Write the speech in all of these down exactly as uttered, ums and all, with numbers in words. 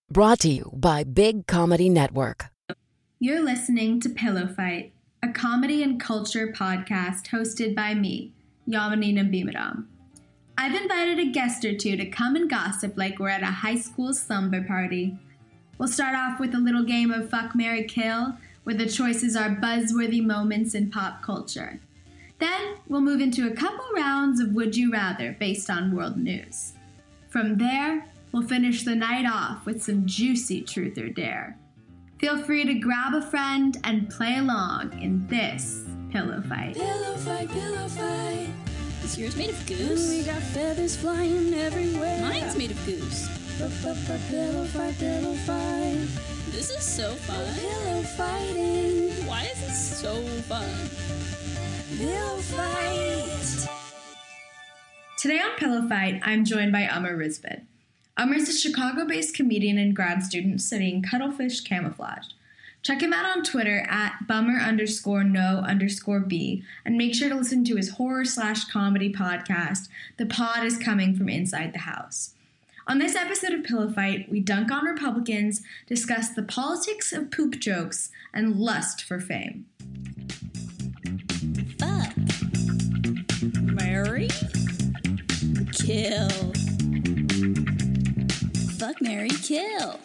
Brought to you by Big Comedy Network. You're listening to Pillow Fight, a comedy and culture podcast hosted by me, Yamanina Bimaram. I've invited a guest or two to come and gossip like we're at a high school slumber party. We'll start off with a little game of Fuck, Marry, Kill, where the choices are buzzworthy moments in pop culture. Then we'll move into a couple rounds of Would You Rather based on world news. From there, we'll finish the night off with some juicy Truth or Dare. Feel free to grab a friend and play along in this Pillow Fight. Pillow fight, pillow fight. Is yours made of goose? We got feathers flying everywhere. Mine's made of goose. Pillow fight, pillow fight. This is so fun. Pillow fighting. Why is this so fun? Pillow fight. Today on Pillow Fight, I'm joined by Umar Rizvid. Umar is a Chicago-based comedian and grad student studying cuttlefish camouflage. Check him out on Twitter at bummer underscore no underscore b, and make sure to listen to his horror slash comedy podcast, The Pod is Coming from Inside the House. On this episode of Pillow Fight, we dunk on Republicans, discuss the politics of poop jokes, and lust for fame. Fuck. Marry. Kill. Fuck, marry, kill.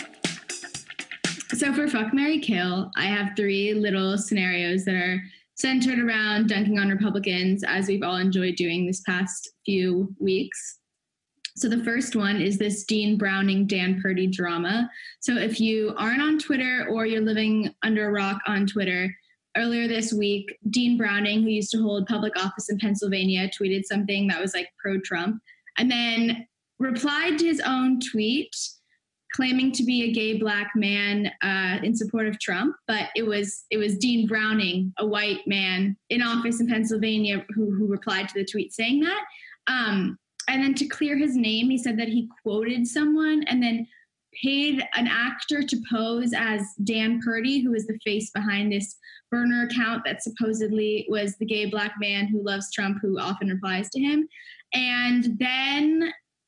So for Fuck, Marry, Kill, I have three little scenarios that are centered around dunking on Republicans, as we've all enjoyed doing this past few weeks. So the first one is this Dean Browning, Dan Purdy drama. So if you aren't on Twitter or you're living under a rock on Twitter, earlier this week, Dean Browning, who used to hold public office in Pennsylvania, tweeted something that was like pro-Trump, and then replied to his own tweet claiming to be a gay black man uh, in support of Trump, but it was it was Dean Browning, a white man in office in Pennsylvania, who who replied to the tweet saying that. Um, and then to clear his name, he said that he quoted someone and then paid an actor to pose as Dan Purdy, who is the face behind this burner account that supposedly was the gay black man who loves Trump, who often replies to him. And then,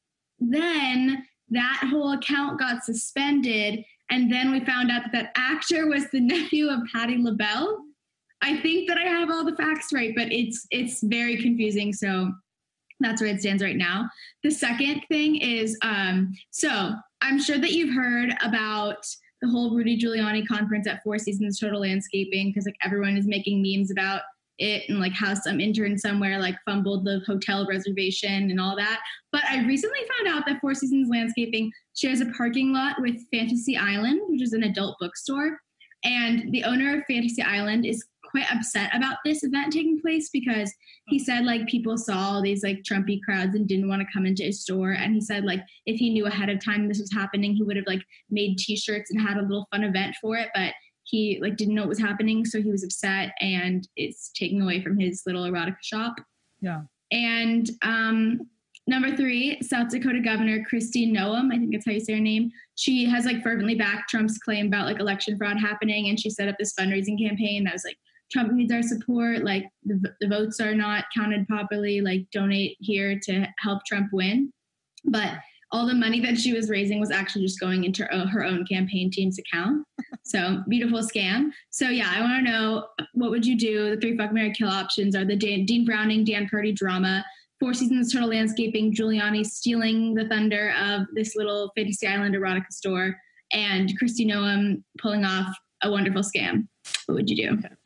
then that whole account got suspended. And then we found out that that actor was the nephew of Patti LaBelle. I think that I have all the facts right, but it's it's very confusing. So that's where it stands right now. The second thing is, um, so I'm sure that you've heard about the whole Rudy Giuliani conference at Four Seasons Total Landscaping, because like everyone is making memes about it and like how some intern somewhere like fumbled the hotel reservation and all that. But I recently found out that Four Seasons Landscaping shares a parking lot with Fantasy Island, which is an adult bookstore. And the owner of Fantasy Island is quite upset about this event taking place because he said like people saw all these like Trumpy crowds and didn't want to come into his store. And he said like if he knew ahead of time this was happening, he would have like made t-shirts and had a little fun event for it. But he like didn't know what was happening, so he was upset, and it's taking away from his little erotica shop. Yeah. And um, number three, South Dakota Governor Kristi Noem, I think that's how you say her name. She has like fervently backed Trump's claim about like election fraud happening, and she set up this fundraising campaign that was like, Trump needs our support. Like the, the votes are not counted properly. Like donate here to help Trump win. But all the money that she was raising was actually just going into her own campaign team's account. So beautiful scam. So yeah, I want to know, what would you do? The three Fuck, Marry, Kill options are the Dan, Dean Browning, Dan Purdy drama, Four Seasons Total Landscaping, Giuliani stealing the thunder of this little Fantasy Island erotica store, and Kristi Noem pulling off a wonderful scam. What would you do? Okay.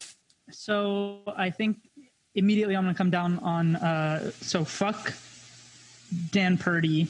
So I think immediately I'm going to come down on, uh, so fuck Dan Purdy.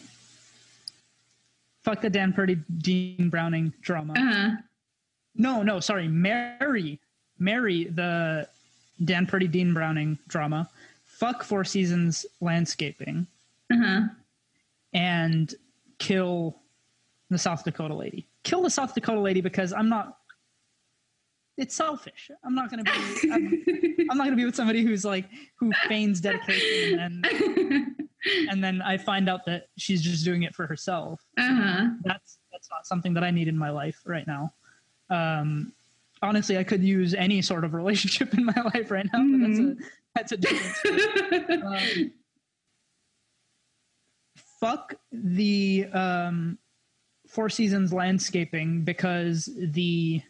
Fuck the Dan Purdy, Dean Browning drama. Uh-huh. No, no, sorry. Marry, marry the Dan Purdy, Dean Browning drama. Fuck Four Seasons Landscaping. Uh-huh. And kill the South Dakota lady. Kill the South Dakota lady because I'm not, it's selfish. I'm not going to be, I'm, I'm not going to be with somebody who's like, who feigns dedication and and then I find out that she's just doing it for herself. Uh-huh. So that's that's not something that I need in my life right now. Um, honestly, I could use any sort of relationship in my life right now, mm-hmm. but that's a that's a different story. um, fuck the um, Four Seasons landscaping because the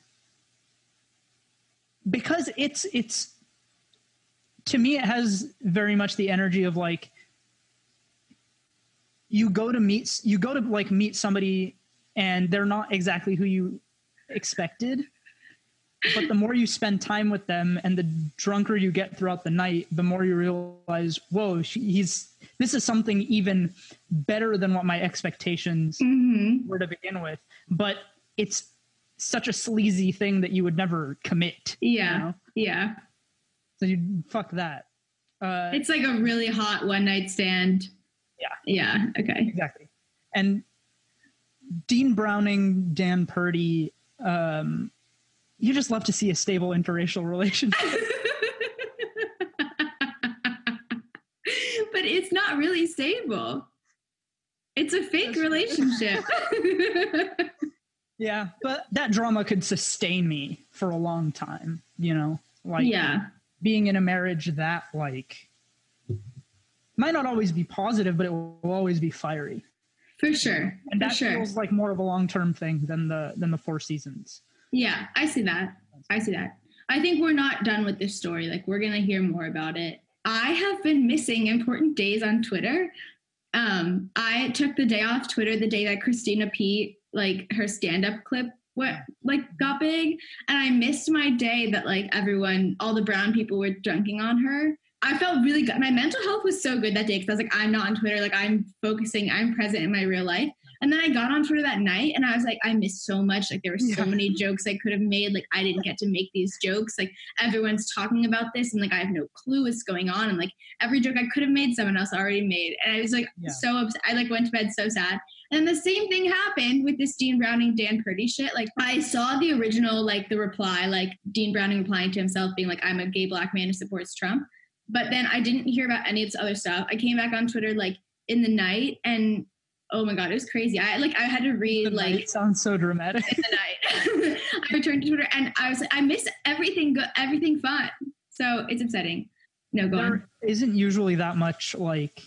because it's it's to me it has very much the energy of like you go to meet you go to like meet somebody and they're not exactly who you expected, but the more you spend time with them and the drunker you get throughout the night, the more you realize, whoa, she, he's this is something even better than what my expectations mm-hmm. were to begin with. But it's such a sleazy thing that you would never commit. Yeah, you know? yeah. So you fuck that. Uh, it's like a really hot one night stand. Yeah. Yeah. Okay. Exactly. And Dean Browning, Dan Purdy, um, you just love to see a stable interracial relationship. But it's not really stable. It's a fake That's relationship. Yeah, but that drama could sustain me for a long time, you know? Like, yeah. being in a marriage that, like, might not always be positive, but it will always be fiery. For sure. And that For sure. feels like more of a long-term thing than the than the Four Seasons. Yeah, I see that. I see that. I think we're not done with this story. Like, we're going to hear more about it. I have been missing important days on Twitter. Um, I took the day off Twitter the day that Christina P, like, her stand-up clip went, like, got big. And I missed my day that, like, everyone, all the brown people were dunking on her. I felt really good. My mental health was so good that day because I was like, I'm not on Twitter. Like, I'm focusing, I'm present in my real life. And then I got on Twitter that night and I was like, I missed so much. Like, there were so yeah. many jokes I could have made. Like, I didn't get to make these jokes. Like, everyone's talking about this and, like, I have no clue what's going on. And, like, every joke I could have made, someone else already made. And I was, like, yeah. so upset. I, like, went to bed so sad. And the same thing happened with this Dean Browning, Dan Purdy shit. Like, I saw the original, like, the reply, like, Dean Browning replying to himself being like, I'm a gay black man who supports Trump. But then I didn't hear about any of this other stuff. I came back on Twitter, like, in the night, and oh my God, it was crazy. I like I had to read the like it sounds so dramatic. In the night. I returned to Twitter and I was like, I miss everything good, everything fun. So it's upsetting. No, go there on. Isn't usually that much like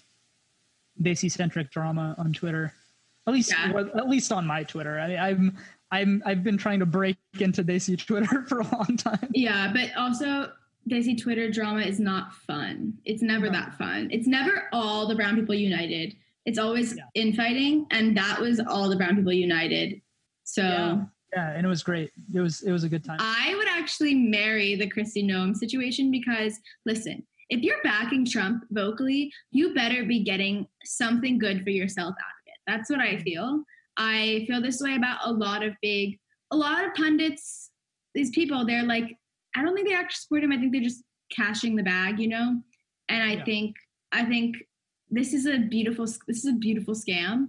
Desi centric drama on Twitter. At least yeah. well, at least on my Twitter. I, I'm I'm I've been trying to break into Desi Twitter for a long time. Yeah, but also Desi Twitter drama is not fun. It's never no. that fun. It's never all the brown people united. It's always yeah. infighting, and that was all the brown people united. So yeah. yeah, and it was great. It was it was a good time. I would actually marry the Kristi Noem situation because, listen, if you're backing Trump vocally, you better be getting something good for yourself out of it. That's what I feel. I feel this way about a lot of big, a lot of pundits, these people, they're like, I don't think they actually support him. I think they're just cashing the bag, you know? And I yeah. think, I think this is a beautiful, this is a beautiful scam.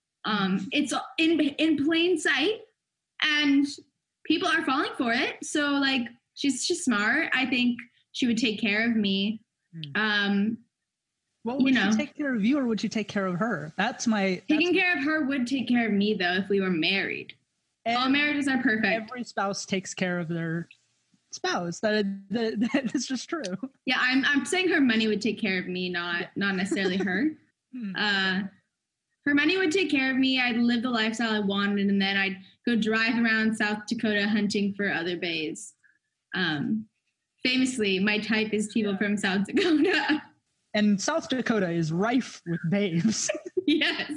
Um, it's in, in plain sight and people are falling for it. So like, she's, she's smart. I think she would take care of me. Um, well, would you know, she take care of you or would she take care of her? That's my... That's taking care of her would take care of me, though, if we were married. Every, All marriages are perfect. Every spouse takes care of their spouse. That, that, that is just true. Yeah, I'm I'm saying her money would take care of me, not not necessarily her. uh, her money would take care of me. I'd live the lifestyle I wanted, and then I'd go drive around South Dakota hunting for other bays. Um, famously, my type is people from South Dakota. And South Dakota is rife with babes. Yes.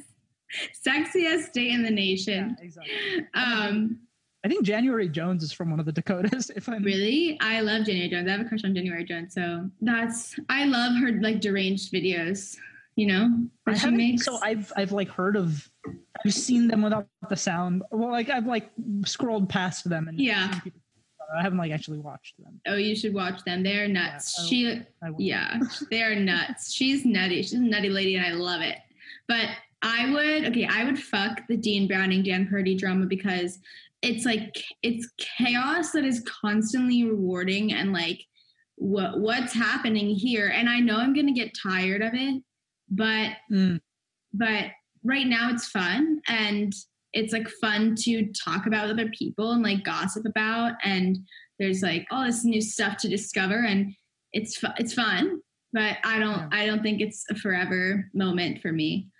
Sexiest state in the nation. Yeah, exactly. Um, I think January Jones is from one of the Dakotas. If I'm really, I love January Jones. I have a crush on January Jones. So that's, I love her like deranged videos, you know, that I she makes. So I've, I've like heard of, I've seen them without the sound. Well, like I've like scrolled past them and yeah. people, I haven't like actually watched them. Oh, you should watch them. They're nuts. Yeah, she, I will. yeah, they are nuts. She's nutty. She's a nutty lady and I love it. But I would, okay, I would fuck the Dean Browning, Dan Purdy drama because it's like, it's chaos that is constantly rewarding and like what what's happening here. And I know I'm going to get tired of it, but, mm. but right now it's fun and it's like fun to talk about with other people and like gossip about. And there's like all this new stuff to discover and it's fu- it's fun, but I don't, yeah. I don't think it's a forever moment for me.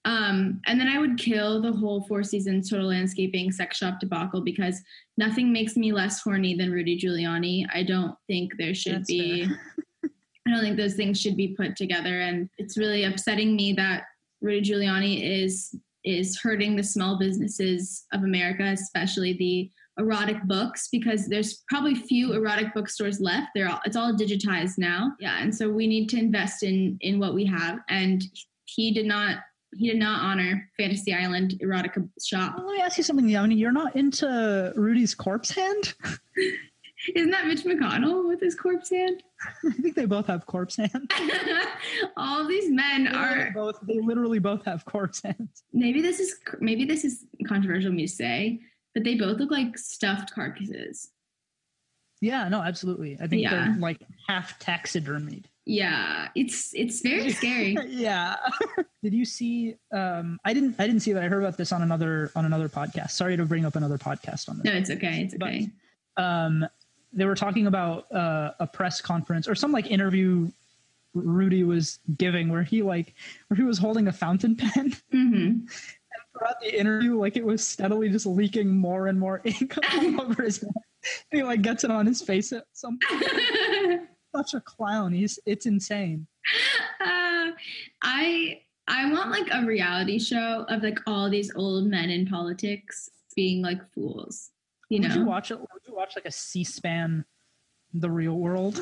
Um, and then I would kill the whole Four Seasons Total Landscaping sex shop debacle because nothing makes me less horny than Rudy Giuliani. I don't think there should That's be, I don't think those things should be put together. And it's really upsetting me that Rudy Giuliani is, is hurting the small businesses of America, especially the erotic books, because there's probably few erotic bookstores left. They're all, it's all digitized now. Yeah. And so we need to invest in, in what we have. And he did not, He did not honor Fantasy Island erotica shop. Well, let me ask you something, Yamini. You're not into Rudy's corpse hand? Isn't that Mitch McConnell with his corpse hand? I think they both have corpse hands. All of these men they are both. They literally both have corpse hands. Maybe this is maybe this is controversial of me to say, but they both look like stuffed carcasses. Yeah, no, absolutely. I think Yeah. they're like half taxidermied. Yeah, it's it's very scary. Yeah. Did you see? Um, I didn't. I didn't see that. I heard about this on another on another podcast. Sorry to bring up another podcast on this. No, it's okay. It's okay. But, um, they were talking about uh, a press conference or some like interview Rudy was giving where he like where he was holding a fountain pen. Mm-hmm. And throughout the interview, like it was steadily just leaking more and more ink all over his head. And he like gets it on his face at some point. Such a clown. He's it's insane. Uh, I I want like a reality show of like all these old men in politics being like fools. You know? Would you watch it? Would you watch like a C-SPAN, The Real World?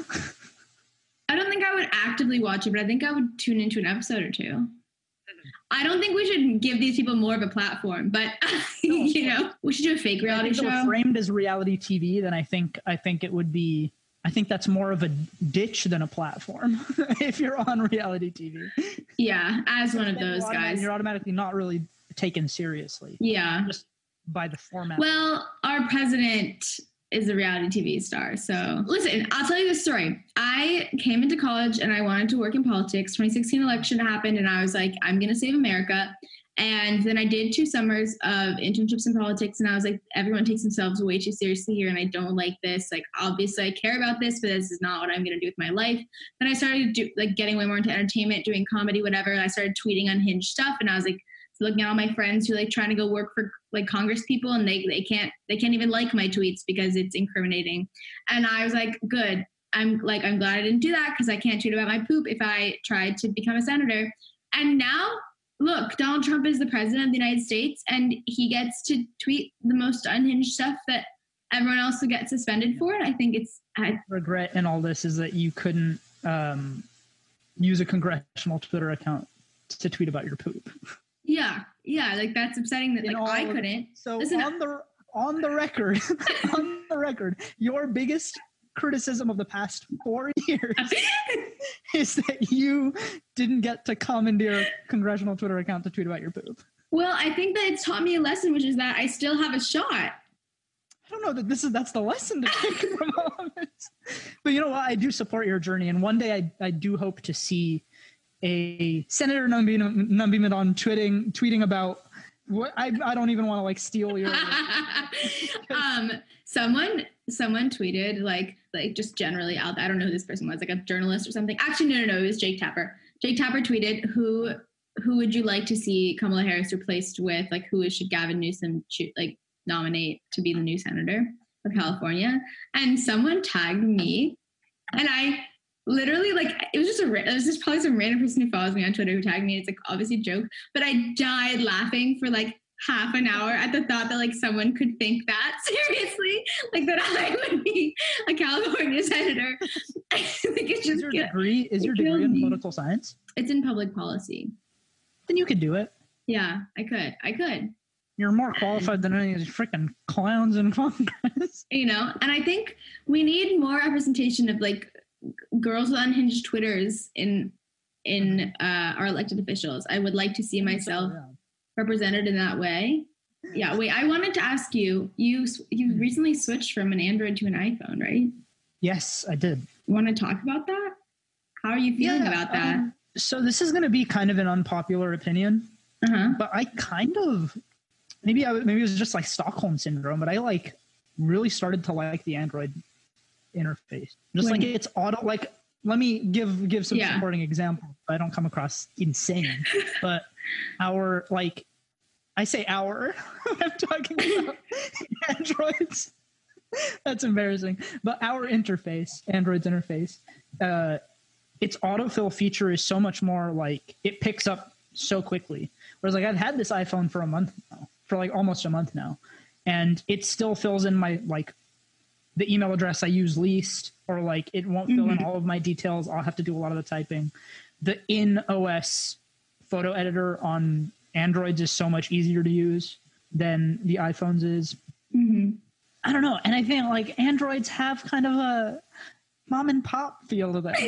I don't think I would actively watch it, but I think I would tune into an episode or two. I don't think we should give these people more of a platform, but you know, we should do a fake reality if it show. were framed as reality T V, then I think I think it would be. I think that's more of a ditch than a platform if you're on reality T V. Yeah, as one of Then those you're automatic- guys. You're automatically not really taken seriously. Yeah. Just by the format. Well, our president is a reality T V star. So listen, I'll tell you this story. I came into college and I wanted to work in politics. twenty sixteen election happened and I was like, I'm going to save America. And then I did two summers of internships in politics and I was like, everyone takes themselves way too seriously here and I don't like this. Like, obviously I care about this, but this is not what I'm going to do with my life. Then I started do, like getting way more into entertainment, doing comedy, whatever. And I started tweeting unhinged stuff and I was like, looking at all my friends who like trying to go work for like Congress people and they, they can't, they can't even like my tweets because it's incriminating. And I was like, good. I'm like, I'm glad I didn't do that because I can't tweet about my poop if I tried to become a senator. And now look, Donald Trump is the president of the United States and he gets to tweet the most unhinged stuff that everyone else will get suspended for. And I think it's I regret in all this is that you couldn't um, use a congressional Twitter account to tweet about your poop. Yeah, yeah, like that's upsetting that like I couldn't. So Listen, on the on the record, on the record, your biggest criticism of the past four years is that you didn't get to commandeer a congressional Twitter account to tweet about your poop. Well, I think that it's taught me a lesson, which is that I still have a shot. I don't know that this is that's the lesson to take from all of this. But you know what? I do support your journey, and one day I I do hope to see a Senator Nambi Nambi-Madon tweeting tweeting about what I I don't even want to like steal your um someone someone tweeted like like just generally out I don't know who this person was, like a journalist or something. Actually no no no it was Jake Tapper. Jake Tapper tweeted who who would you like to see Kamala Harris replaced with, like who should Gavin Newsom cho- like nominate to be the new senator of California, and someone tagged me and I literally, like, it was just a, it was just probably some random person who follows me on Twitter who tagged me. It's like obviously a joke, but I died laughing for like half an hour at the thought that like someone could think that seriously, like that I would be a California senator. I think it's just is your degree is your degree in political science? It's in public policy. Then you could do it. Yeah, I could. I could. You're more qualified than any of these freaking clowns in Congress. You know, and I think we need more representation of like girls with unhinged Twitters in in uh, our elected officials. I would like to see myself yeah. represented in that way. Yeah. Wait, I wanted to ask you. You you recently switched from an Android to an iPhone, right? Yes, I did. You want to talk about that? How are you feeling Yeah, about that? Um, so this is going to be kind of an unpopular opinion, uh-huh. but I kind of maybe I maybe it was just like Stockholm syndrome, but I like really started to like the Android interface. Just When- like it's auto. Like let me give give some Yeah. supporting example. I don't come across insane, but our, like, I say our, I'm talking about Android's. That's embarrassing. But our interface, Android's interface, uh, its autofill feature is so much more like it picks up so quickly. Whereas like I've had this iPhone for a month now, for like almost a month now, and it still fills in my like the email address I use least, or like it won't fill mm-hmm. in all of my details. I'll have to do a lot of the typing. The in-O S photo editor on Androids is so much easier to use than the iPhones is. Mm-hmm. I don't know. And I think like Androids have kind of a mom and pop feel to them.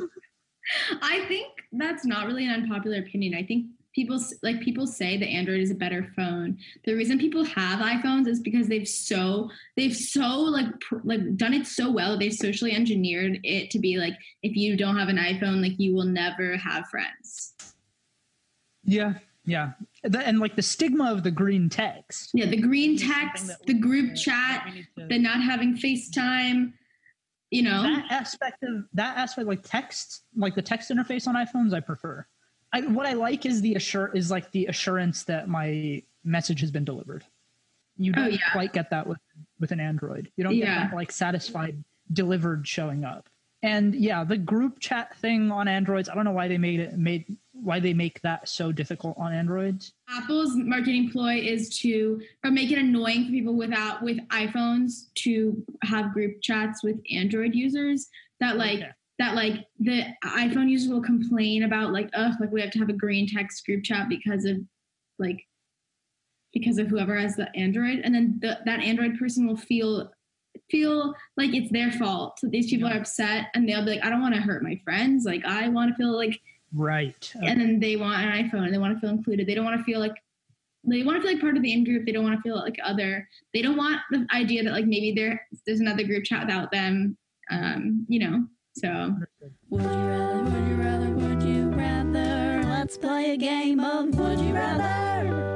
I think that's not really an unpopular opinion. I think people like people say that Android is a better phone. The reason people have iPhones is because they've so they've so like pr- like done it so well. They've socially engineered it to be like, if you don't have an iPhone, like you will never have friends. Yeah. Yeah. The, and like the stigma of the green text. Yeah. The green text, the group chat, to, the not having FaceTime, you know, that aspect of that aspect, like text, like the text interface on iPhones, I prefer. I, what I like is the assure is like the assurance that my message has been delivered. You don't oh, yeah. quite get that with, with an Android. You don't yeah. get that like satisfied delivered showing up. And yeah, the group chat thing on Androids, I don't know why they made it made why they make that so difficult on Androids. Apple's marketing ploy is to or make it annoying for people without with iPhones to have group chats with Android users. That like okay. that like the iPhone users will complain about like, ugh, like we have to have a green text group chat because of like because of whoever has the Android, and then the, that Android person will feel feel like it's their fault. So these people yeah. are upset, and they'll be like, I don't want to hurt my friends. Like I want to feel like right. Okay. And then they want an iPhone and they want to feel included. They don't want to feel like they want to feel like part of the in group. They don't want to feel like other. They don't want the idea that like maybe there there's another group chat without them. Um, you know. So. Would you rather? Would you rather? Would you rather? Let's play a game of Would You Rather.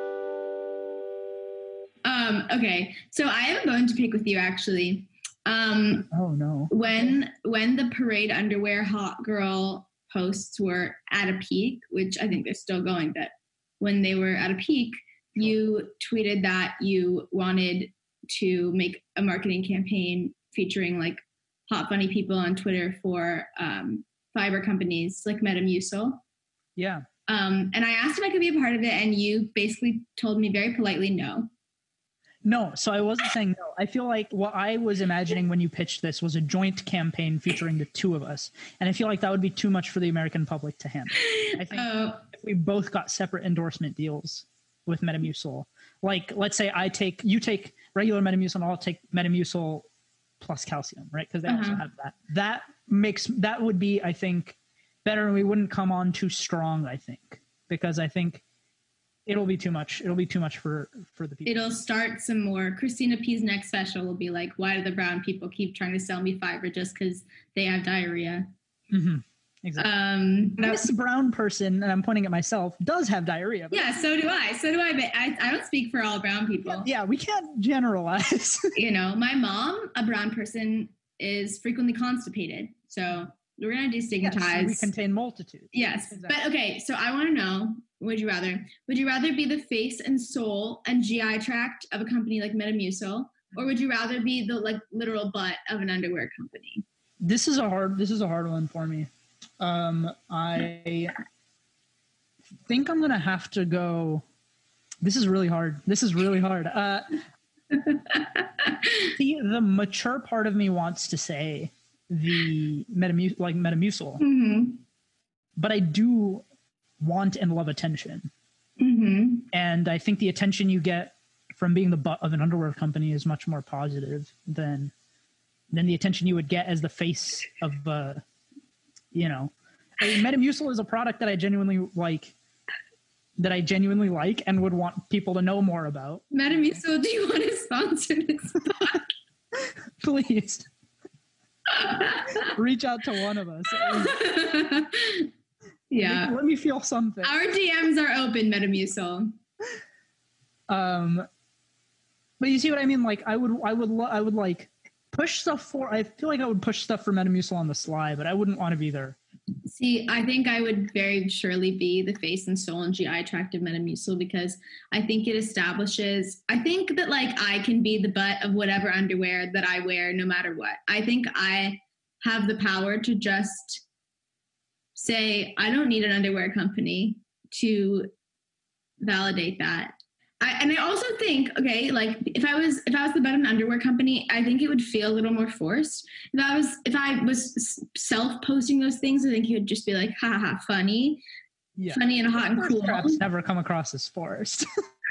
Um, okay, so I have a bone to pick with you, actually. Um, oh, no. When when the parade underwear hot girl posts were at a peak, which I think they're still going, but when they were at a peak, you tweeted that you wanted to make a marketing campaign featuring, like, hot, funny people on Twitter for um, fiber companies like Metamucil. Yeah. Um, and I asked if I could be a part of it, and you basically told me very politely no. No, so I wasn't saying no. I feel like what I was imagining when you pitched this was a joint campaign featuring the two of us. And I feel like that would be too much for the American public to handle. I think uh, if we both got separate endorsement deals with Metamucil, like let's say I take, you take regular Metamucil and I'll take Metamucil plus calcium, right? Because they uh-huh. also have that. That makes, that would be, I think, better, and we wouldn't come on too strong, I think. Because I think It'll be too much. It'll be too much for, for the people. It'll start some more. Christina P's next special will be like, why do the brown people keep trying to sell me fiber just because they have diarrhea? Mm-hmm. Exactly. Um, this brown person, and I'm pointing at myself, does have diarrhea. Yeah, so do I. So do I. But I, I don't speak for all brown people. Yeah, we can't generalize. You know, my mom, a brown person, is frequently constipated. So we're going to destigmatize. Yes, so we contain multitudes. Yes. Exactly. But okay, so I want to know, would you rather? Would you rather be the face and soul and G I tract of a company like Metamucil, or would you rather be the like literal butt of an underwear company? This is a hard. This is a hard one for me. Um, I think I'm gonna have to go. This is really hard. This is really hard. Uh, the the mature part of me wants to say the Metamucil, like Metamucil, mm-hmm. but I do want and love attention. Mm-hmm. And I think the attention you get from being the butt of an underwear company is much more positive than than the attention you would get as the face of, uh, you know, I mean, Metamucil is a product that I genuinely like, that I genuinely like and would want people to know more about. Metamucil, do you want to sponsor this podcast? Please. Reach out to one of us. Yeah. Let me, let me feel something. Our D Ms are open, Metamucil. Um, but you see what I mean? Like, I would, I would, I would like push stuff for. I feel like I would push stuff for Metamucil on the sly, but I wouldn't want to be their See, I think I would very surely be the face and soul and G I tract of Metamucil because I think it establishes, I think that like I can be the butt of whatever underwear that I wear no matter what. I think I have the power to just say, I don't need an underwear company to validate that. I, and I also think, okay, like if I was if I was the butt of an underwear company, I think it would feel a little more forced. If I was if I was self-posting those things, I think it would just be like, ha ha, funny, yeah. funny and hot and cool. Perhaps never come across as forced.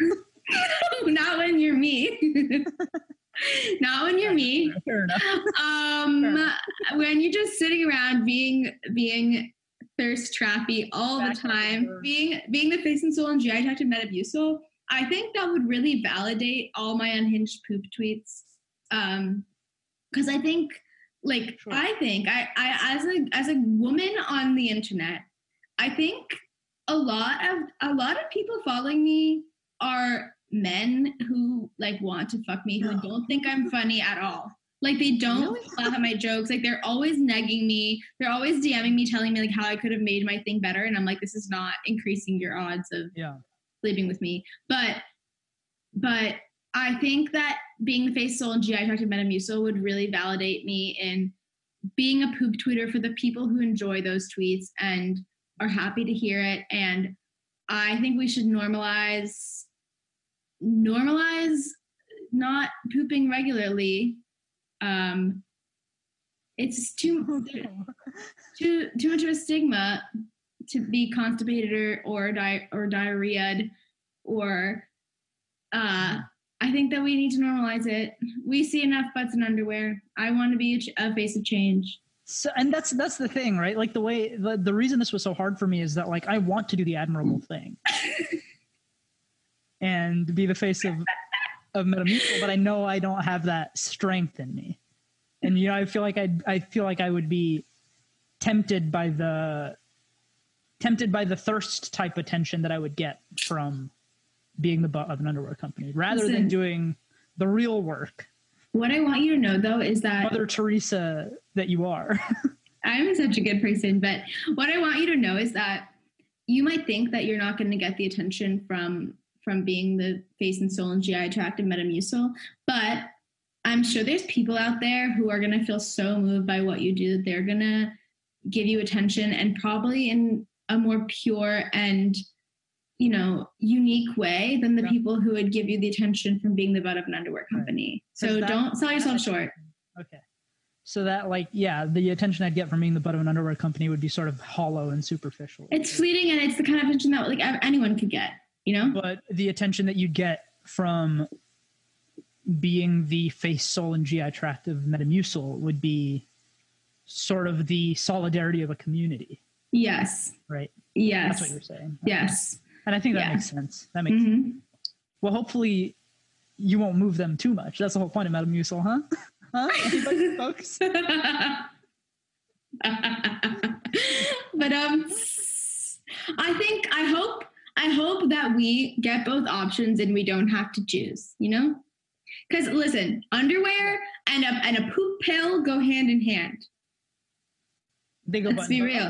Not when you're me. Not when you're me. Fair enough. Um, Fair enough. When you're just sitting around being being thirst trappy all Back the time, being being the face and soul and G I tract of Metamucil. I think that would really validate all my unhinged poop tweets. Um, cause I think like, sure. I think I, I, as a, as a woman on the internet, I think a lot of, a lot of people following me are men who like want to fuck me, who no. don't think I'm funny at all. Like they don't really? laugh at my jokes. Like they're always negging me. They're always DMing me, telling me like how I could have made my thing better. And I'm like, this is not increasing your odds of, yeah. sleeping with me, but but I think that being the face, soul, and G I tract of Metamucil would really validate me in being a poop tweeter for the people who enjoy those tweets and are happy to hear it. And I think we should normalize normalize not pooping regularly. Um, it's too too too much of a stigma to be constipated or or, di- or diarrheaed, or uh, I think that we need to normalize it. We see enough butts in underwear. I want to be a, ch- a face of change. So, and that's that's the thing, right? Like the way the, the reason this was so hard for me is that like I want to do the admirable thing and be the face of of Metamucil, but I know I don't have that strength in me, and you know I feel like I I feel like I would be tempted by the tempted by the thirst type attention that I would get from being the butt of an underwear company rather Listen, than doing the real work. What I want you to know though is that Mother Teresa that you are. I'm such a good person, but what I want you to know is that you might think that you're not going to get the attention from from being the face and soul and G I tract of Metamucil, but I'm sure there's people out there who are going to feel so moved by what you do that they're going to give you attention, and probably in a more pure and, you know, unique way than the yeah. people who would give you the attention from being the butt of an underwear company. Right. So that, don't sell yourself short. Okay. So that like, yeah, the attention I'd get from being the butt of an underwear company would be sort of hollow and superficial. It's fleeting, and it's the kind of attention that like anyone could get, you know? But the attention that you'd get from being the face, soul, and G I tract of Metamucil would be sort of the solidarity of a community. Yes. Right. Yes. That's what you're saying. Yes. And I think that yeah. makes sense. That makes mm-hmm. sense. Well, hopefully you won't move them too much. That's the whole point of Metamucil, huh? Huh? Anybody, folks? But um, I think, I hope, I hope that we get both options and we don't have to choose, you know? Because listen, underwear and a, and a poop pill go hand in hand. They go Let's be real.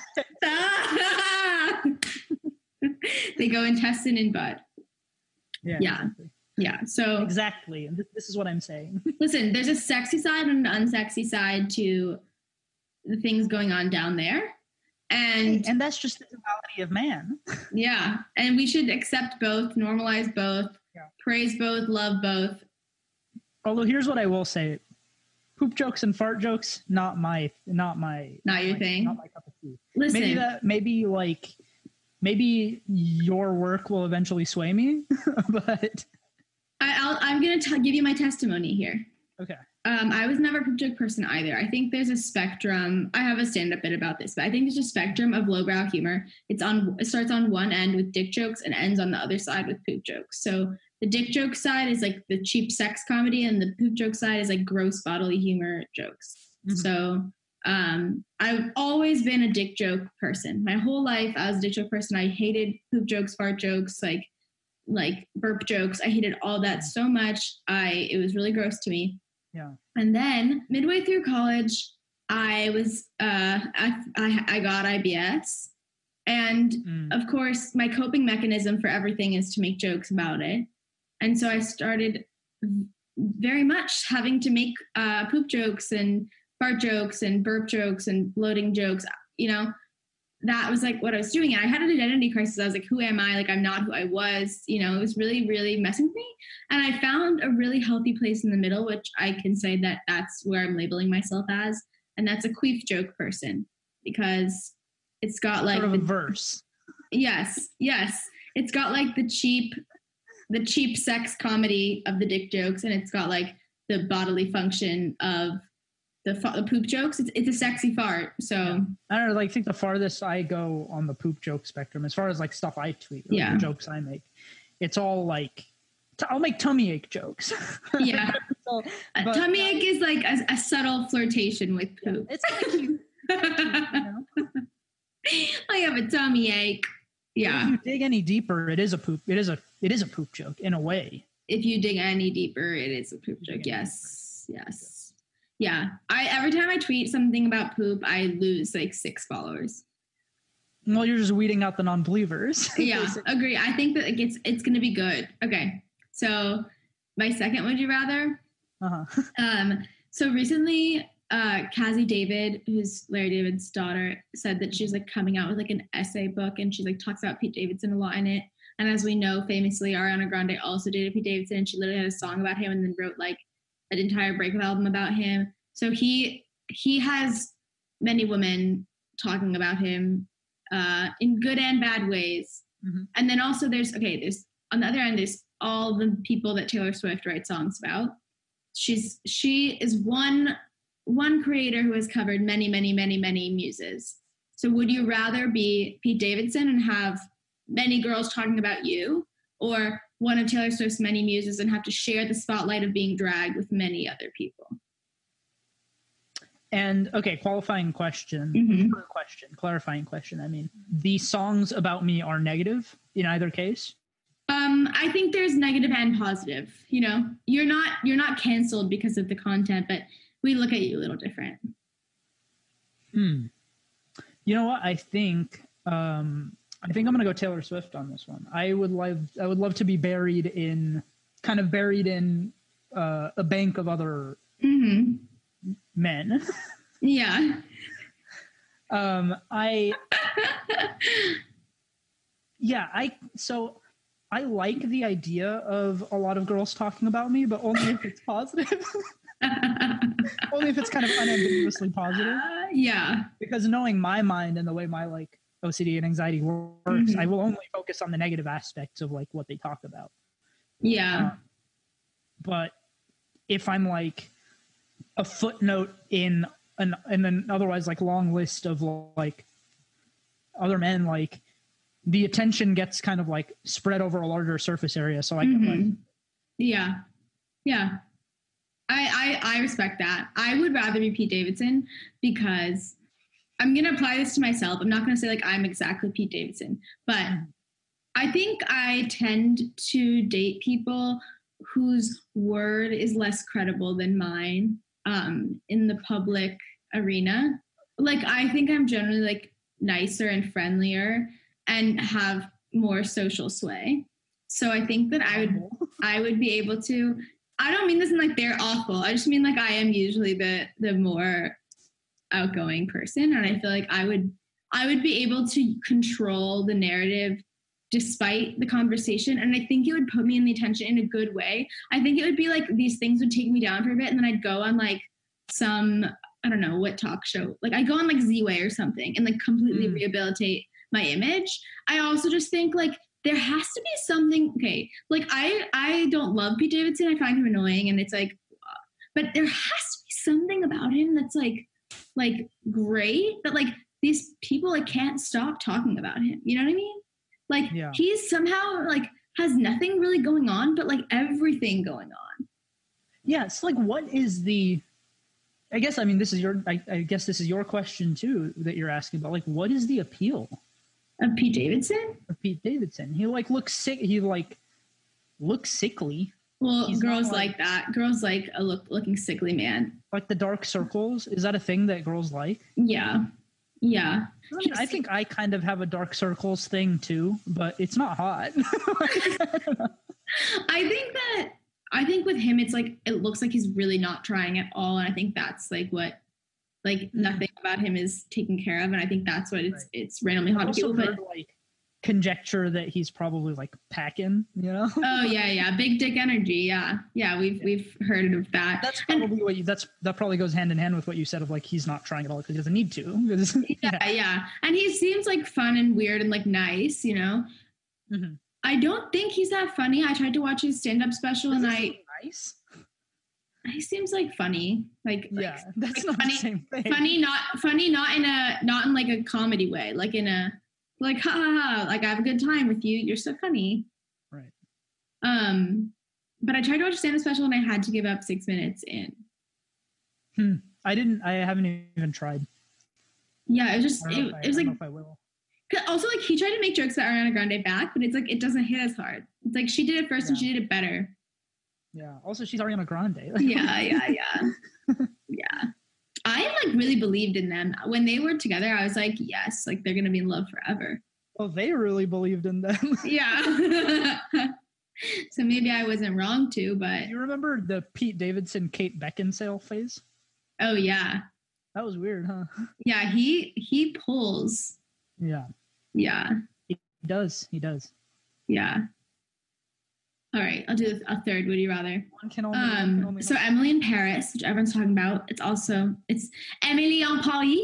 They go intestine and butt. Yeah. Yeah. Exactly. Yeah. So exactly. And this, this is what I'm saying. Listen, there's a sexy side and an unsexy side to the things going on down there. And and that's just the duality of man. Yeah. And we should accept both, normalize both, yeah. praise both, love both. Although here's what I will say. Poop jokes and fart jokes, not my, not my, not your my, thing. Not my cup of tea. Listen, maybe that, maybe like, maybe your work will eventually sway me, but I, I'll, I'm gonna t- give you my testimony here. Okay. Um, I was never a poop joke person either. I think there's a spectrum. I have a stand-up bit about this, but I think there's a spectrum of lowbrow humor. It's on. It starts on one end with dick jokes and ends on the other side with poop jokes. So the dick joke side is like the cheap sex comedy, and the poop joke side is like gross bodily humor jokes. Mm-hmm. So um, I've always been a dick joke person. My whole life, I was a dick joke person. I hated poop jokes, fart jokes, like like burp jokes. I hated all that so much. I it was really gross to me. Yeah. And then midway through college, I was uh, I, I I got I B S, and mm. of course, my coping mechanism for everything is to make jokes about it, and so I started very much having to make uh, poop jokes and fart jokes and burp jokes and bloating jokes. You know, that was like what I was doing, and I had an identity crisis. I was like, who am I? Like, I'm not who I was. You know, it was really, really messing with me. And I found a really healthy place in the middle, which I can say that that's where I'm labeling myself as. And that's a queef joke person, because it's got like sort of the a verse. Yes, yes. It's got like the cheap, the cheap sex comedy of the dick jokes, and it's got like the bodily function of the, the poop jokes. It's it's a sexy fart. So yeah. I don't know. Like, I think the farthest I go on the poop joke spectrum, as far as like stuff I tweet, like yeah, the jokes I make, it's all like. I'll make tummy ache jokes. Yeah. so, but, tummy ache um, is like a, a subtle flirtation with poop. Yeah, it's kind of cute. You know? I have a tummy ache. Yeah. If you dig any deeper, it is a poop. It is a it is a poop joke in a way. If you dig any deeper, it is a poop joke. Yes. Yes. Yeah. I every time I tweet something about poop, I lose like six followers. Well, you're just weeding out the non-believers. Yeah, agree. I think that it gets, it's going to be good. Okay. So my second would you rather? Uh-huh. Um, so recently, uh, Cassie David, who's Larry David's daughter, said that she's like coming out with like an essay book, and she like talks about Pete Davidson a lot in it. And as we know, famously, Ariana Grande also dated Pete Davidson, and she literally had a song about him and then wrote like an entire breakup album about him. So he he has many women talking about him uh, in good and bad ways. Mm-hmm. And then also there's okay, there's on the other end there's all the people that Taylor Swift writes songs about. She's she is one one creator who has covered many, many, many, many muses. So would you rather be Pete Davidson and have many girls talking about you, or one of Taylor Swift's many muses and have to share the spotlight of being dragged with many other people? And okay, qualifying question, mm-hmm. question, clarifying question. I mean, the songs about me are negative in either case. Um, I think there's negative and positive. You know, you're not you're not canceled because of the content, but we look at you a little different. Hmm. You know what? I think um, I think I'm gonna go Taylor Swift on this one. I would love I would love to be buried in kind of buried in uh, a bank of other mm-hmm. men. Yeah. um. I. yeah. I. So. I like the idea of a lot of girls talking about me, but only if it's positive. Only if it's kind of unambiguously positive. Uh, yeah. Because knowing my mind and the way my like O C D and anxiety works, mm-hmm. I will only focus on the negative aspects of like what they talk about. Yeah. Um, but if I'm like a footnote in an in an otherwise like long list of like other men, like the attention gets kind of like spread over a larger surface area. So I can mm-hmm. like, yeah, yeah. I, I I respect that. I would rather be Pete Davidson because I'm going to apply this to myself. I'm not going to say like I'm exactly Pete Davidson, but I think I tend to date people whose word is less credible than mine um, in the public arena. Like, I think I'm generally like nicer and friendlier and have more social sway. So I think that I would, I would be able to, I don't mean this in like they're awful. I just mean like I am usually the, the more outgoing person. And I feel like I would, I would be able to control the narrative despite the conversation. And I think it would put me in the attention in a good way. I think it would be like these things would take me down for a bit. And then I'd go on like some, I don't know what talk show, like I go on like Z-Way or something and like completely mm. rehabilitate my image. I also just think like there has to be something, okay, like I, I don't love Pete Davidson. I find him annoying and it's like, but there has to be something about him that's like, like great that like these people like can't stop talking about him. You know what I mean? Like yeah. he's somehow like has nothing really going on, but like everything going on. Yeah. It's like, what is the, I guess, I mean, this is your, I, I guess this is your question too, that you're asking about, like, what is the appeal of Pete Davidson? Of Pete Davidson. He like looks sick. He like looks sickly. Well, He's girls not like, like- that. Girls like a look looking sickly man. Like the dark circles, is that a thing that girls like? Yeah. Yeah. I mean, I think I kind of have a dark circles thing too, but it's not hot. I think that I think with him it's like it looks like he's really not trying at all. And I think that's like what like nothing about him is taken care of. And I think that's what it's Right. it's randomly hot I've to also people. heard But like conjecture that he's probably like packing, you know? oh yeah, yeah. Big dick energy. Yeah. Yeah, we've Yeah. we've heard of that. That's And- probably what you that's that probably goes hand in hand with what you said of like he's not trying at all because he doesn't need to. 'Cause- yeah, yeah. And he seems like fun and weird and like nice, you know. Mhm. I don't think he's that funny. I tried to watch his stand-up special and Is I this nice. he seems like funny. Like Yeah, like, that's like not funny- the same thing. funny, not funny, not in a not in like a comedy way, like in a like ha ha ha, like I have a good time with you. You're so funny. Right. Um, but I tried to watch a stand-up special and I had to give up six minutes in. Hmm. I didn't. I haven't even tried. Yeah, it was just I don't know it, if I- it was I don't like know if I will. 'cause also like he tried to make jokes at Ariana Grande back, but it's like it doesn't hit as hard. It's like she did it first and Yeah. she did it better. Yeah. Also, she's Ariana Grande. Like, Yeah, yeah, yeah, yeah. I like really believed in them when they were together. I was like, yes, like they're gonna be in love forever. Oh, they really believed in them. Yeah. So maybe I wasn't wrong too, but You remember the Pete Davidson, Kate Beckinsale phase? oh yeah, That was weird, huh? yeah. He he pulls. Yeah. Yeah, He does. He does. yeah. All right, I'll do a third. Would you rather? One can only. one can Um, only so hope. Emily in Paris, which everyone's talking about. It's also it's Emily en Paris.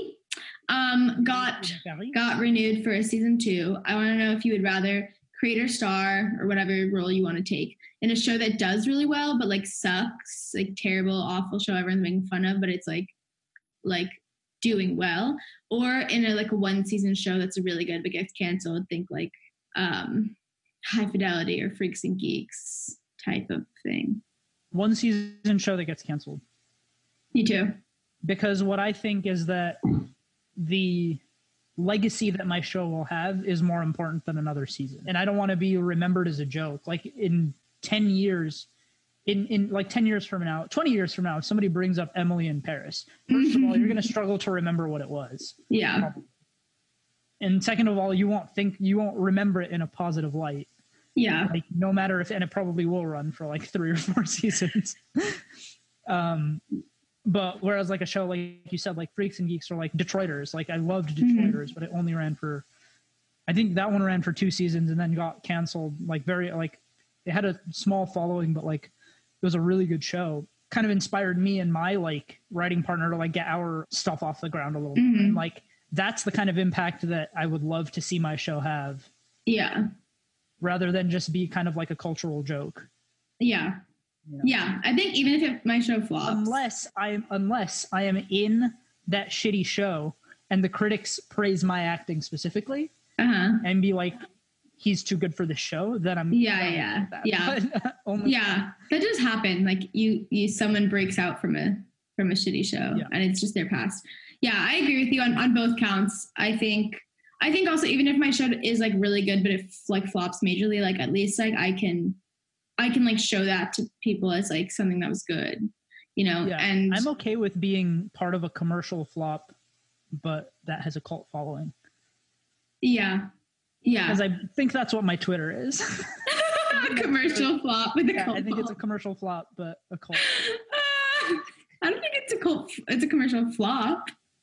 Um, got got renewed for season two. I want to know if you would rather creator star or whatever role you want to take in a show that does really well but like sucks, like terrible, awful show everyone's making fun of, but it's like like doing well, or in a like a one season show that's really good but gets canceled. Think like um High Fidelity or Freaks and Geeks type of thing. One season show that gets canceled. Me too. Because what I think is that the legacy that my show will have is more important than another season. And I don't want to be remembered as a joke. Like in ten years, in, in like ten years from now, twenty years from now, if somebody brings up Emily in Paris, first of all, you're going to struggle to remember what it was. Yeah. And second of all, you won't think, you won't remember it in a positive light. Yeah. Like no matter if, and it probably will run for like three or four seasons. um, But whereas like a show like you said, like Freaks and Geeks or like Detroiters, like I loved Detroiters, mm-hmm. but it only ran for, I think that one ran for two seasons and then got canceled. Like very like it had a small following, but like it was a really good show. Kind of inspired me and my like writing partner to like get our stuff off the ground a little mm-hmm. bit. And like that's the kind of impact that I would love to see my show have. Yeah. Rather than just be kind of like a cultural joke. Yeah. You know? Yeah, I think even if it, my show flops, unless I am unless I am in that shitty show and the critics praise my acting specifically uh-huh. and be like, he's too good for the show, then I'm yeah, yeah, yeah, but only yeah. That does happen. Like you, you, someone breaks out from a from a shitty show, yeah. and it's just their past. Yeah, I agree with you on on both counts. I think. I think also even if my show is like really good, but it like flops majorly, like at least like I can. I can like show that to people as like something that was good, you know, yeah, and I'm okay with being part of a commercial flop, but that has a cult following. Yeah. Yeah. Because I think that's what my Twitter is. A commercial flop with a yeah, cult. I think flop. it's a commercial flop, but a cult. I don't think it's a cult. It's a commercial flop.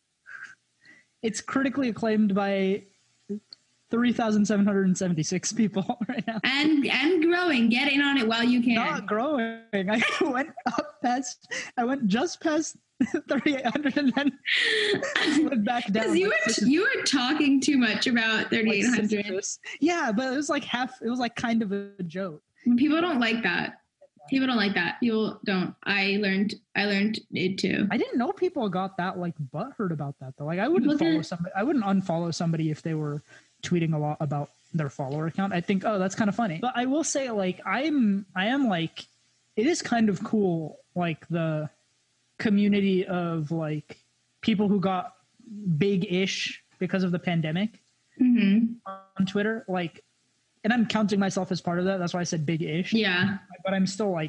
It's critically acclaimed by three thousand seven hundred seventy-six people right now. And and growing. Get in on it while you can. Not growing. I went up past, I went just past thirty-eight hundred and then slid back down. Because you, like were, Sisyphus. you were talking too much about thirty-eight hundred. Like Sisyphus. Yeah, but it was like half, it was like kind of a joke. People don't like that. People don't like that. People don't. I learned I learned it too. I didn't know people got that like butthurt about that though. Like I wouldn't Look follow at- somebody, I wouldn't unfollow somebody if they were tweeting a lot about their follower account. I think, oh, that's kind of funny. But I will say, like, I'm, I am like, it is kind of cool, like the community of like people who got big-ish because of the pandemic Mm-hmm. on Twitter. Like, and I'm counting myself as part of that. That's why I said big-ish. Yeah. But I'm still like,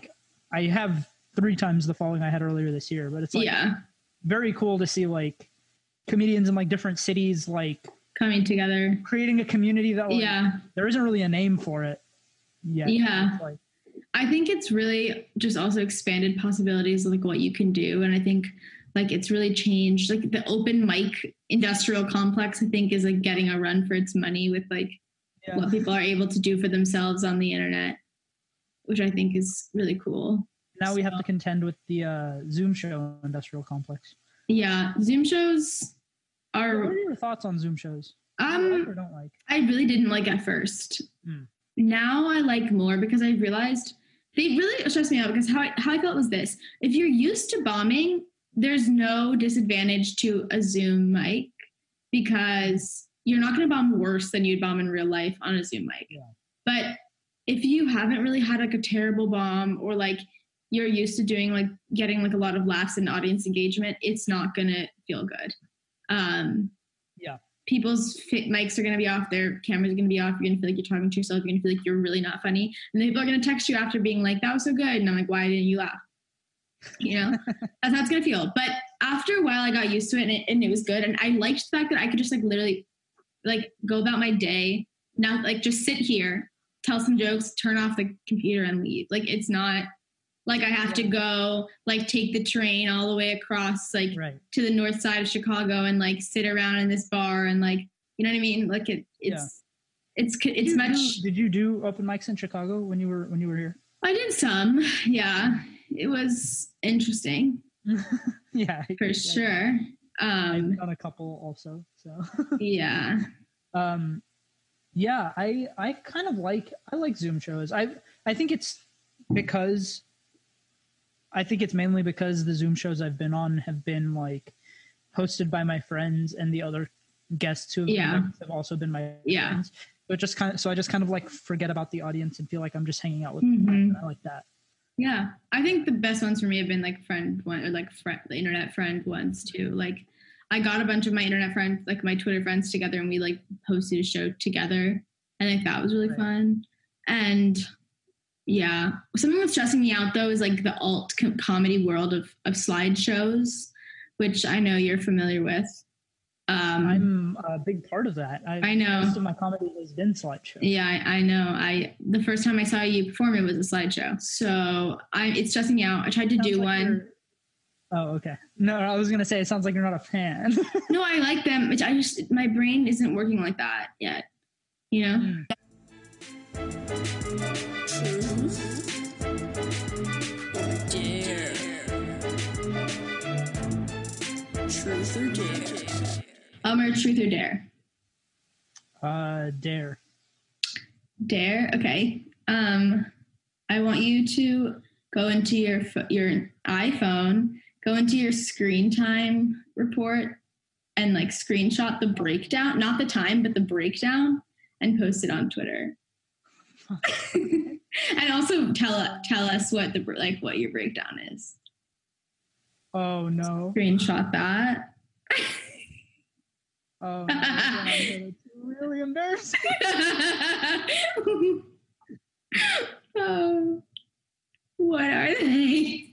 I have three times the following I had earlier this year, but it's like yeah. very cool to see like comedians in like different cities, like coming together, creating a community that like, yeah, there isn't really a name for it yet. Yeah. It's like, I think it's really just also expanded possibilities of like what you can do. And I think like it's really changed like the open mic industrial complex, I think is like getting a run for its money with like yeah. what people are able to do for themselves on the internet, which I think is really cool. Now we have to contend with the uh, Zoom show industrial complex. Yeah. Zoom shows are. What are your thoughts on Zoom shows? Um, do you like or don't like? I really didn't like at first. Hmm. Now I like more because I realized they really stressed me out because how I, how I felt was this. If you're used to bombing, there's no disadvantage to a Zoom mic because you're not going to bomb worse than you'd bomb in real life on a Zoom mic. Yeah. But if you haven't really had like a terrible bomb or like you're used to doing like getting like a lot of laughs and audience engagement, it's not going to feel good. Um, yeah. People's fit mics are going to be off. Their cameras are going to be off. You're going to feel like you're talking to yourself. You're going to feel like you're really not funny. And then people are going to text you after being like, that was so good. And I'm like, why didn't you laugh? You know, that's how it's going to feel. But after a while I got used to it and, it and it was good. And I liked the fact that I could just like literally like go about my day. Now, like just sit here, tell some jokes, turn off the computer and leave. Like, it's not like I have to go like take the train all the way across like right. to the north side of Chicago and like sit around in this bar and like, you know what I mean? Like it, it's, yeah. it's, it's, it's did much. Do, did you do open mics in Chicago when you were, when you were here? I did some. Yeah. It was interesting. yeah. For yeah, sure. Um, I've done a couple also. So yeah. Um, yeah, I, I kind of like, I like Zoom shows. I, I think it's because I think it's mainly because the Zoom shows I've been on have been like hosted by my friends and the other guests who have, yeah. been, have also been my yeah. friends. So it just kind of, so I just kind of like forget about the audience and feel like I'm just hanging out with mm-hmm. them. I like that. Yeah. I think the best ones for me have been like friend one or like friend, the internet friend ones too. Like I got a bunch of my internet friends, like my Twitter friends together and we like posted a show together. And I think that was really right. fun. And yeah, something that's stressing me out though is like the alt com- comedy world of, of slideshows, which I know you're familiar with. Um, I'm a big part of that. I, I know. Most of my comedy has been slideshows. Yeah, I, I know. I the first time I saw you perform, it was a slideshow. So I, it's stressing me out. I tried to Sounds do like one. You're... Oh, okay. No, I was gonna say it sounds like you're not a fan. No, I like them. Which I just my brain isn't working like that yet. You know. Mm. Truth or dare? Truth or dare? Elmer, truth or dare? Uh, dare. Dare. Okay. Um, I want you to go into your your iPhone, go into your screen time report, and like screenshot the breakdown, not the time, but the breakdown, and post it on Twitter. And also tell tell us what the like what your breakdown is. Oh no! Screenshot that. Oh, no, it's really embarrassing. Oh, what are they?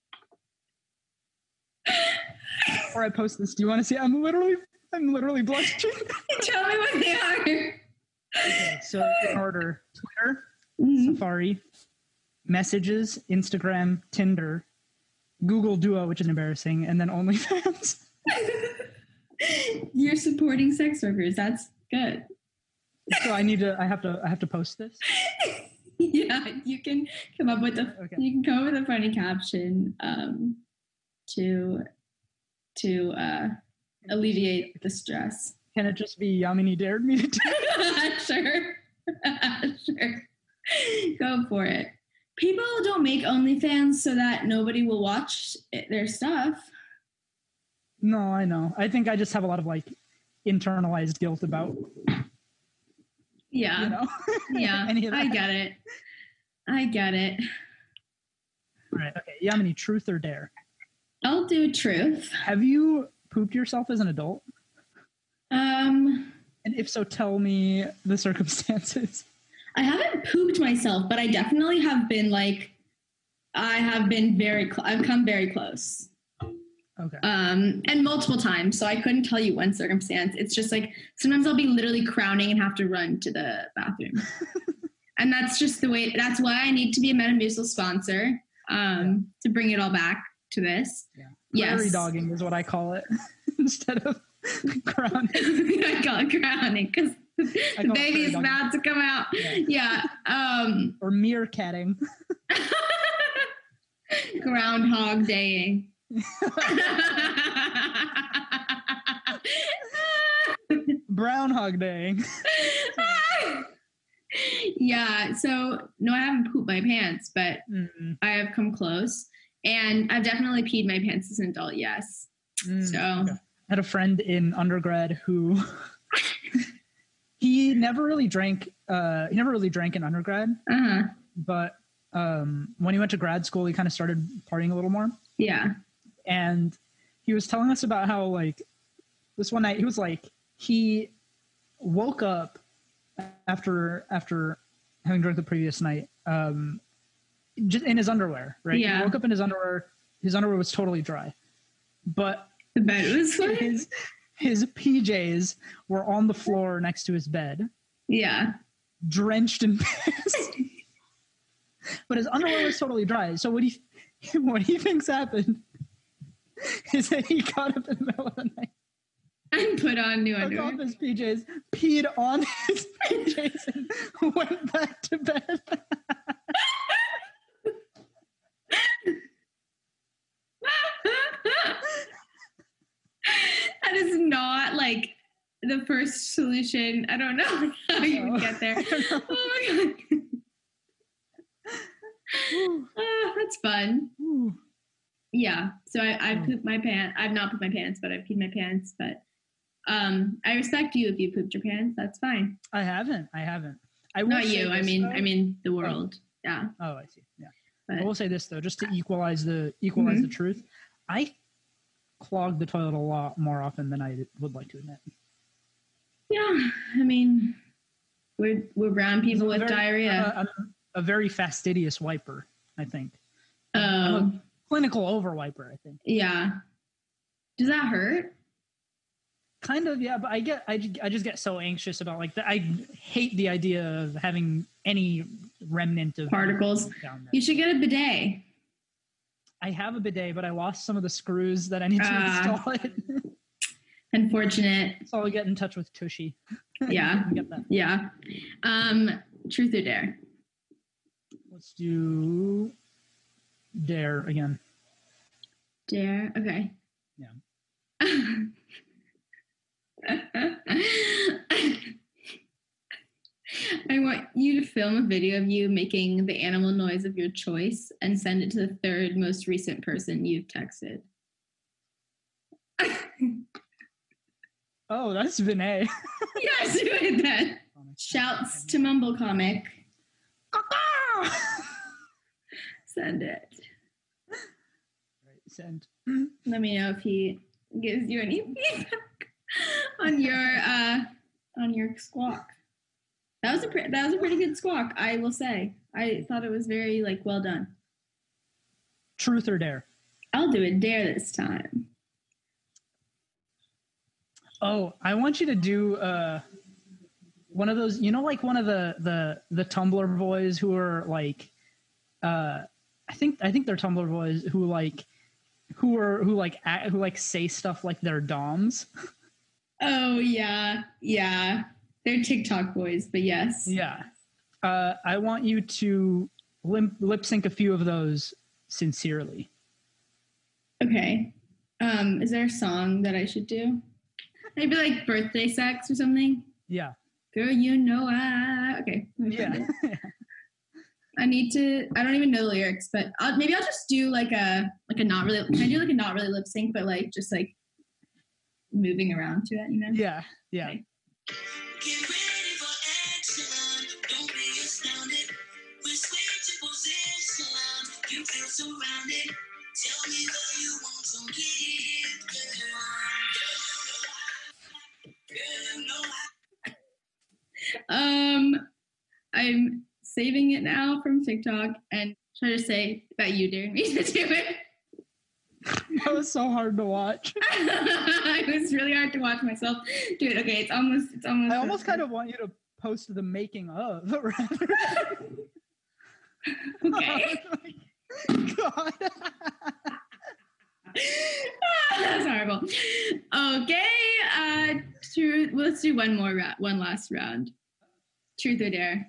Before I post this, do you want to see? I'm literally, I'm literally blushing. Tell me what they are. Okay, so in order: Twitter, mm-hmm. Safari, Messages, Instagram, Tinder, Google Duo, which is embarrassing, and then OnlyFans. You're supporting sex workers. That's good. So I need to. I have to. I have to post this. Yeah, you can come up with a. Okay. You can come up with a funny caption um, to to uh, alleviate the stress. Can it just be Yamini dared me to do? Sure, sure. Go for it. People don't make OnlyFans so that nobody will watch it, their stuff. No, I know. I think I just have a lot of like internalized guilt about. Yeah. You know? Yeah. I get it. I get it. All right. Okay. Yamini, truth or dare? I'll do truth. Have you pooped yourself as an adult? Um. And if so, tell me the circumstances. I haven't pooped myself, but I definitely have been like I have been very, cl- I've come very close. Okay. Um, and multiple times. So I couldn't tell you one circumstance. It's just like, sometimes I'll be literally crowning and have to run to the bathroom. And that's just the way, that's why I need to be a Metamucil sponsor, um, yeah. to bring it all back to this. Yeah. Prairie Yes. dogging is what I call it instead of crowning. I call it crowning because the baby's about to come out. Yeah. yeah. Um, or meerkatting. Groundhog daying. Brownhog daying. Yeah, so no, I haven't pooped my pants, but mm-mm. I have come close. And I've definitely peed my pants as an adult, yes. Mm, so okay. I had a friend in undergrad who he never really drank uh he never really drank in undergrad. Uh-huh. But um when he went to grad school he kind of started partying a little more. Yeah. And he was telling us about how like this one night he was like he woke up after after having drunk the previous night, um just in his underwear, right? Yeah. He woke up in his underwear. His underwear was totally dry, but the bed was wet. His, his P Js were on the floor next to his bed. Yeah, drenched in piss. But his underwear was totally dry. So what he what he thinks happened is that he got up in the middle of the night and put on new took underwear. Took off his P Js, peed on his P Js, and went back to bed. That is not like the first solution. I don't know how you would get there. Oh my god. Oh, that's fun. Ooh. Yeah. So I, I pooped my pants. I've not pooped my pants, but I've peed my pants. But um, I respect you if you pooped your pants. That's fine. I haven't. I haven't. I will not you. I mean, though. I mean the world. Oh. Yeah. Oh, I see. Yeah. But, I will say this though, just to equalize the equalize mm-hmm. the truth. I clog the toilet a lot more often than I would like to admit. Yeah, I mean, we're we're brown people with very, diarrhea. Uh, I'm a very fastidious wiper, I think. Oh, I'm a clinical over wiper, I think. Yeah. Does that hurt? Kind of, yeah. But I get, I, I just get so anxious about like that. I hate the idea of having any remnant of particles down there. You should get a bidet. I have a bidet, but I lost some of the screws that I need to uh, install it. Unfortunate. So I'll get in touch with Tushy. Yeah. Get that. Yeah. Um, truth or dare? Let's do dare again. Dare. Okay. Yeah. I want you to film a video of you making the animal noise of your choice and send it to the third most recent person you've texted. Oh, that's Vinay. Yes, do it then. Shouts to Mumble Comic. Send it. Right, send. Let me know if he gives you any feedback on your uh, on your squawk. That was a pre- that was a pretty good squawk, I will say. I thought it was very like well done. Truth or dare? I'll do a dare this time. Oh, I want you to do uh, one of those. You know, like one of the the the Tumblr boys who are like, uh, I think I think they're Tumblr boys who like, who are who like act, who like say stuff like they're doms. Oh yeah, yeah. They're TikTok boys, but yes. Yeah. Uh, I want you to lip, lip sync a few of those sincerely. Okay. Um, is there a song that I should do? Maybe like Birthday Sex or something? Yeah. Girl, you know I... Okay. Yeah. I need to... I don't even know the lyrics, but I'll, maybe I'll just do like a... Like a not really... Can I do like a not really lip sync, but like just like moving around to it, you know? Yeah. Yeah. Okay. Get ready for action. Don't be astounded. We switch your position. You feel surrounded. Tell me where you want to get, girl. Girl, you know I... Um, I'm saving it now from TikTok and Should I just say about you daring me to do it? That was so hard to watch. It was really hard to watch myself do it. Okay, it's almost, it's almost. I almost kind of want you to post the making of. Rather. Okay. God. That's horrible. Okay, uh, truth. Let's do one more round, one last round. Truth or dare?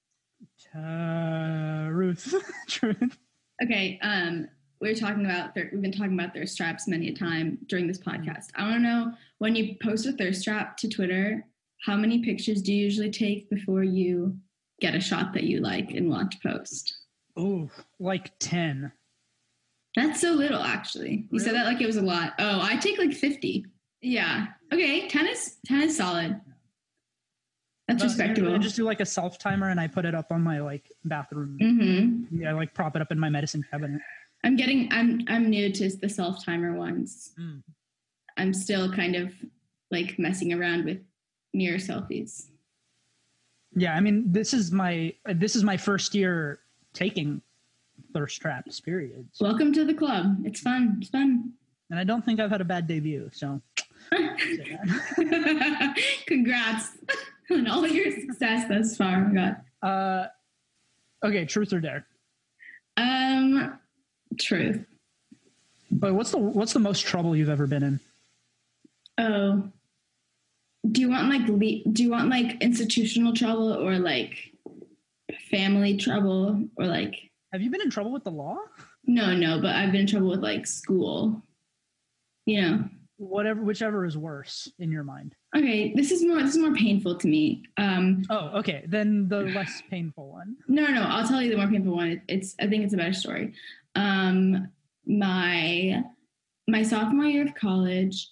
Uh, Ruth. Truth. Okay. Um, we're talking about thir- we've been talking about thirst traps many a time during this podcast. I want to know, when you post a thirst trap to Twitter, how many pictures do you usually take before you get a shot that you like and want to post? Oh, like ten. That's so little, actually. You Really? said that like it was a lot. Oh, I take like fifty. Yeah. Okay. ten is ten is solid. That's Uh, respectable. I just do like a self timer and I put it up on my like bathroom. Mm-hmm. Yeah, I like prop it up in my medicine cabinet. I'm getting. I'm. I'm new to the self timer ones. Mm. I'm still kind of like messing around with mirror selfies. Yeah, I mean, this is my this is my first year taking thirst traps. Period. So- Welcome to the club. It's fun. It's fun. and I don't think I've had a bad debut. So, Congrats on all your success thus far. Oh my God. uh, okay, truth or dare? Um, truth. But what's the what's the most trouble you've ever been in? Oh, do you want like le- do you want like institutional trouble or like family trouble or like? Have you been in trouble with the law? No, no, but I've been in trouble with like school. You know. Whatever, whichever is worse in your mind. Okay, this is more this is more painful to me. Um, Oh, okay. Then the less painful one. no, no, I'll tell you the more painful one. It, it's I think it's a better story. Um, my my sophomore year of college,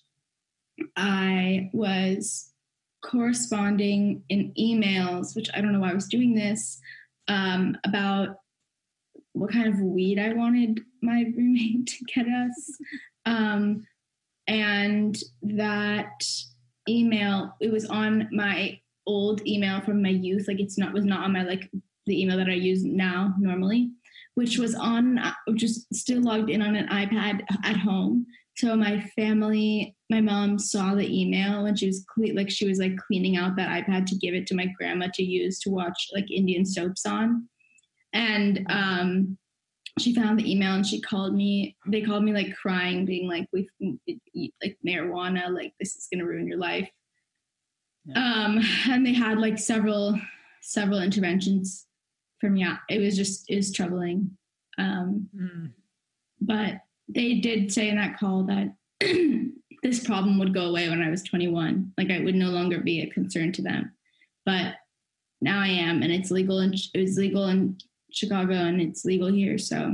I was corresponding in emails, which I don't know why I was doing this, um, about what kind of weed I wanted my roommate to get us. Um, and that email, it was on my old email from my youth. Like it's not, was not on my, like the email that I use now normally, which was on, which is still logged in on an iPad at home. So my family, my mom saw the email when she was cle- like, she was like cleaning out that iPad to give it to my grandma to use to watch like Indian soaps on. And, um, she found the email and she called me, they called me like crying, being like, we eat like marijuana, like this is going to ruin your life. Yeah. Um, and they had like several, several interventions for me. It was just, it was troubling. Um, mm. But they did say in that call that this problem would go away when I was twenty-one. Like I would no longer be a concern to them, but now I am, and it's legal and it was legal in Chicago and it's legal here. So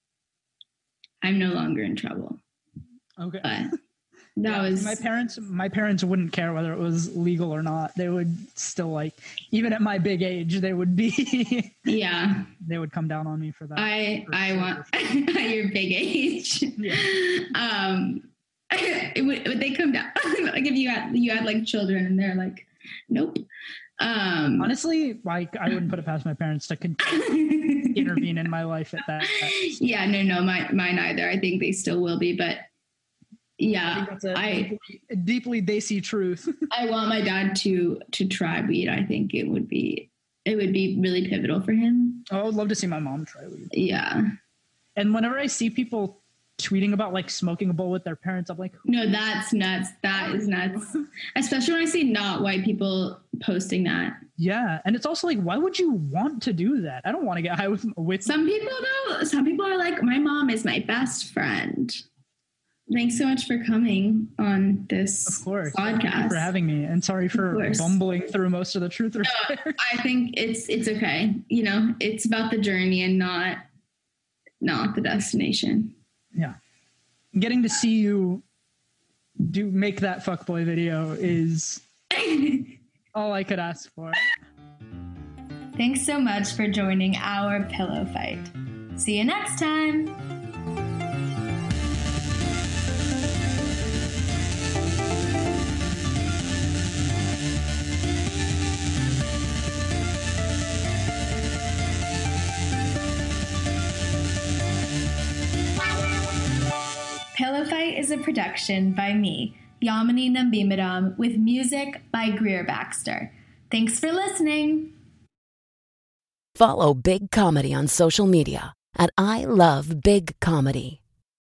I'm no longer in trouble. Okay. But that yeah, was my parents, my parents wouldn't care whether it was legal or not. They would still like, even at my big age, they would be, yeah, they would come down on me for that. I, for I sure. want at your big age. Yeah. Um, it would, would they come down? Like if you had, you had like children and they're like, nope. Um, Honestly, like I wouldn't put it past my parents to con- intervene in my life at that. that yeah, no, no, my, mine either. I think they still will be, but yeah, I, that's a I deeply, deeply Desi truth. I want my dad to to try weed. I think it would be it would be really pivotal for him. Oh, I would love to see my mom try weed. Yeah. And whenever I see people tweeting about like smoking a bowl with their parents, I'm like, no, that's nuts. That is nuts. Especially when I see not white people posting that. Yeah, and it's also like, why would you want to do that? I don't want to get high with with some people though. Some people are like, my mom is my best friend. Thanks so much for coming on this of course. podcast. Thank you for having me, and sorry for bumbling through most of the truth. No, I think it's it's okay. You know, it's about the journey and not not the destination. Yeah, getting to see you do make that fuckboy video is all I could ask for. Thanks so much for joining our pillow fight. See you next time. Pillow Fight is a production by me, Yamini Nambimadam, with music by Greer Baxter. Thanks for listening. Follow Big Comedy on social media at I Love Big Comedy.